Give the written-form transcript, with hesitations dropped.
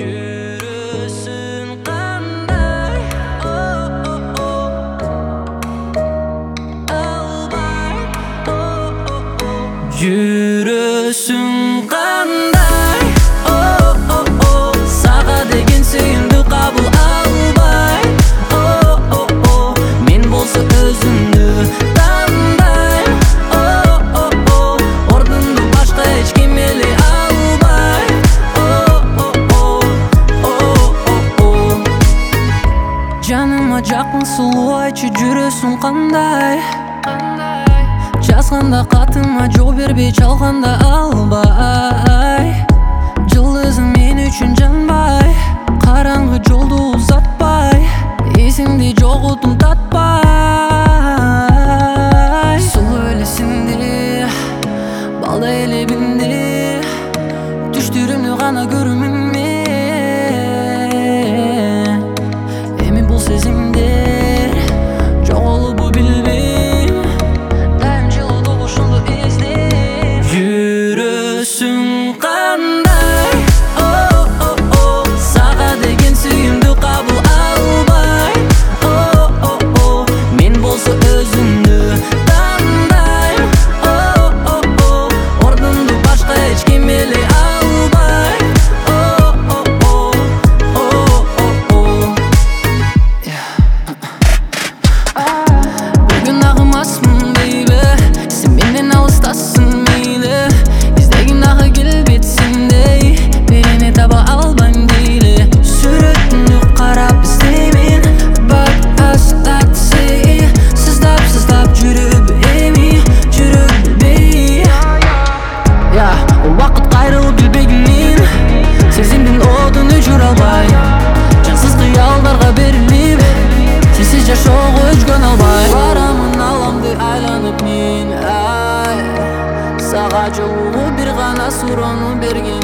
Жүрісің қандай, албай, жүрісің қандай, саға деген сүйімді қабыл албай, мен болса өзімді таңдай, орнымды башқа ешкім елей албай. Жаныма жақын сұлу, айтшы жүрісің қандай, жазғанда қатыма жол бербей, жалғанда албай. Жұлдызым мен үшін жанбай, қараңғы жолды ұзатпай, есіңде жоғытым татпай. Сұлу елесіңде, балдай елебінде, түштерімді ғана көрімін мен. Эми бұл сезімдер жоғалып білбейм, дайым жылуды құшымды іздейм. Жүрісің қандай, саға деген сүйімді қабыл албай, мен болса өзімді таңдай, орнымды башқа ешкім елей албай. Бүгін ағымасың бейбі, сен менден алыстасың мейлі, іздеген ағы келбетсіңдей, берене таба албайм дейлі. Суретіңді қарап іздеймін, but I start to say, сыздап жүріп эми, жүріп білбей. Уақыт қайрылып білбейді мен, сезімдің отын өшіре албай, жансыз қиялдарға беріліп, сенсіз жашауға өшкөн албай. Барамын аламды айланып мен, саға жолуғы бір ғана сураны берген.